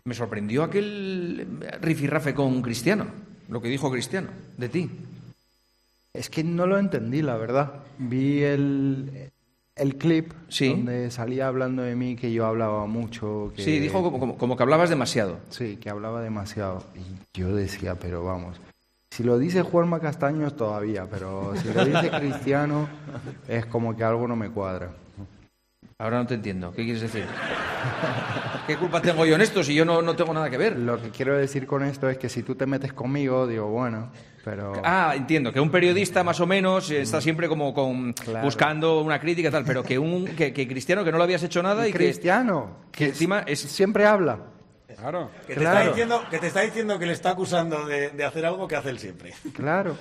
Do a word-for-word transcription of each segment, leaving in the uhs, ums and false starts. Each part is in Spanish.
Me sorprendió aquel rifirrafe con Cristiano, lo que dijo Cristiano de ti. Es que no lo entendí, la verdad. Vi el, el clip sí. donde salía hablando de mí, que yo hablaba mucho. Que... Sí, dijo como, como, como que hablabas demasiado. Sí, que hablaba demasiado. Y yo decía, pero vamos, si lo dice Juanma Castaños todavía, pero si lo dice Cristiano es como que algo no me cuadra. Ahora no te entiendo. ¿Qué quieres decir? ¿Qué culpa tengo yo en esto si yo no, no tengo nada que ver? Lo que quiero decir con esto es que si tú te metes conmigo, digo, bueno, pero... Ah, entiendo, que un periodista más o menos está siempre como con claro. buscando una crítica y tal, pero que un que, que Cristiano, que no lo habías hecho nada y, y Cristiano, que, que, que encima es... siempre habla. Claro. Que te, claro. Está diciendo, que te está diciendo que le está acusando de, de hacer algo que hace él siempre. Claro.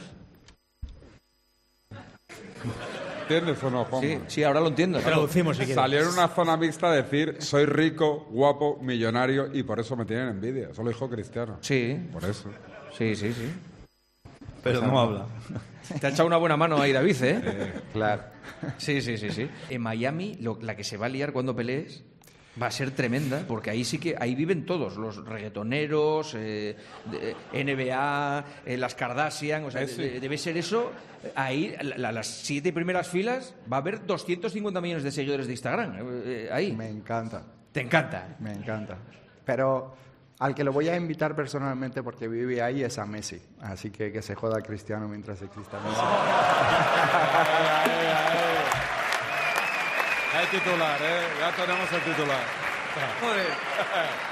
¿Entiendes o no, Juanma? Sí, sí, ahora lo entiendo. Traducimos si quieres. Salió en una zona mixta a decir soy rico, guapo, millonario y por eso me tienen envidia. Eso lo dijo Cristiano. Sí. Por eso. Sí, sí, sí. Pero no habla. Te ha echado una buena mano ahí, David, ¿eh? Eh, Claro. Sí, sí, sí, sí. En Miami, lo, la que se va a liar cuando pelees va a ser tremenda, porque ahí sí que ahí viven todos, los reggaetoneros, eh, de, N B A, eh, las Kardashian, o sea, Eh, sí. de, debe ser eso. Ahí, la, las siete primeras filas, va a haber doscientos cincuenta millones de seguidores de Instagram. Eh, eh, ahí. Me encanta. Te encanta. Me encanta. Pero al que lo voy a invitar personalmente porque vive ahí es a Messi. Así que que se joda Cristiano mientras exista Messi. Hay titular, ¿eh? Ya tenemos el titular. Joder.